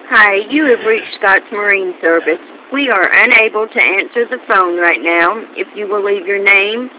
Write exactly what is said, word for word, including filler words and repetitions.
Hi, you have reached Scott's Marine Service. We are unable to answer the phone right now. If you will leave your name